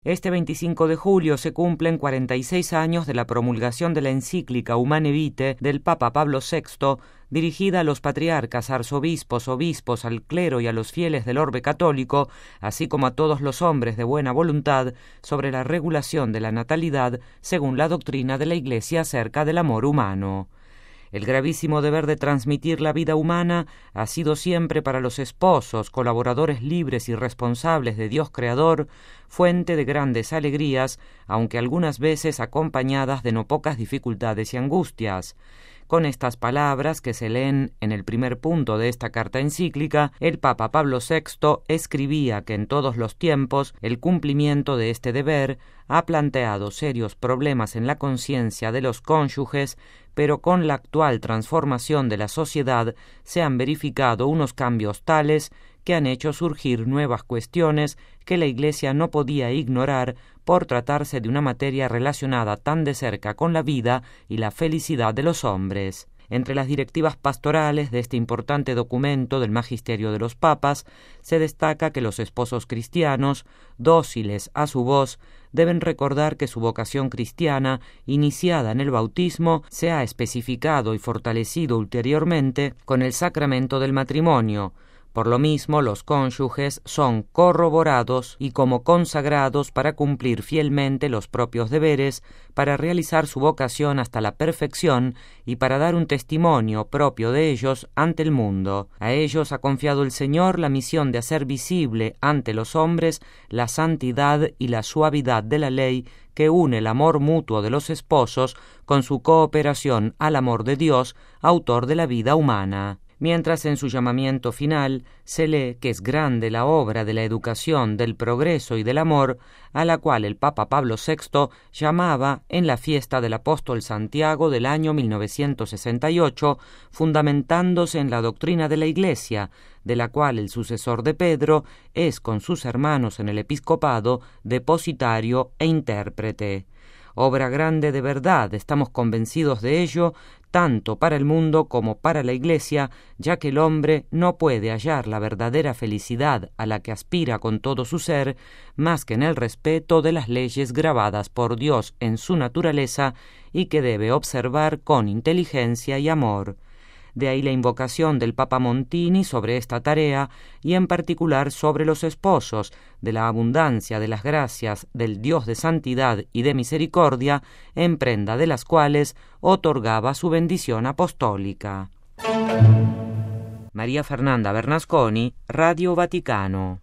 Este 25 de julio se cumplen 46 años de la promulgación de la encíclica Humane Vitae del Papa Pablo VI, dirigida a los patriarcas, arzobispos, obispos, al clero y a los fieles del orbe católico, así como a todos los hombres de buena voluntad, sobre la regulación de la natalidad según la doctrina de la Iglesia acerca del amor humano. El gravísimo deber de transmitir la vida humana ha sido siempre para los esposos, colaboradores libres y responsables de Dios Creador, fuente de grandes alegrías, aunque algunas veces acompañadas de no pocas dificultades y angustias. Con estas palabras, que se leen en el primer punto de esta carta encíclica, el Papa Pablo VI escribía que en todos los tiempos el cumplimiento de este deber ha planteado serios problemas en la conciencia de los cónyuges, pero con la actual transformación de la sociedad se han verificado unos cambios tales que han hecho surgir nuevas cuestiones que la Iglesia no podía ignorar por tratarse de una materia relacionada tan de cerca con la vida y la felicidad de los hombres. Entre las directivas pastorales de este importante documento del Magisterio de los Papas se destaca que los esposos cristianos, dóciles a su voz, deben recordar que su vocación cristiana, iniciada en el bautismo, se ha especificado y fortalecido ulteriormente con el sacramento del matrimonio. Por lo mismo, los cónyuges son corroborados y como consagrados para cumplir fielmente los propios deberes, para realizar su vocación hasta la perfección y para dar un testimonio propio de ellos ante el mundo. A ellos ha confiado el Señor la misión de hacer visible ante los hombres la santidad y la suavidad de la ley que une el amor mutuo de los esposos con su cooperación al amor de Dios, autor de la vida humana. Mientras en su llamamiento final se lee que es grande la obra de la educación, del progreso y del amor, a la cual el Papa Pablo VI llamaba en la fiesta del apóstol Santiago del año 1968, fundamentándose en la doctrina de la Iglesia, de la cual el sucesor de Pedro es, con sus hermanos en el episcopado, depositario e intérprete. Obra grande de verdad, estamos convencidos de ello, tanto para el mundo como para la Iglesia, ya que el hombre no puede hallar la verdadera felicidad a la que aspira con todo su ser, más que en el respeto de las leyes grabadas por Dios en su naturaleza y que debe observar con inteligencia y amor. De ahí la invocación del Papa Montini sobre esta tarea y en particular sobre los esposos, de la abundancia de las gracias del Dios de santidad y de misericordia, en prenda de las cuales otorgaba su bendición apostólica. María Fernanda Bernasconi, Radio Vaticano.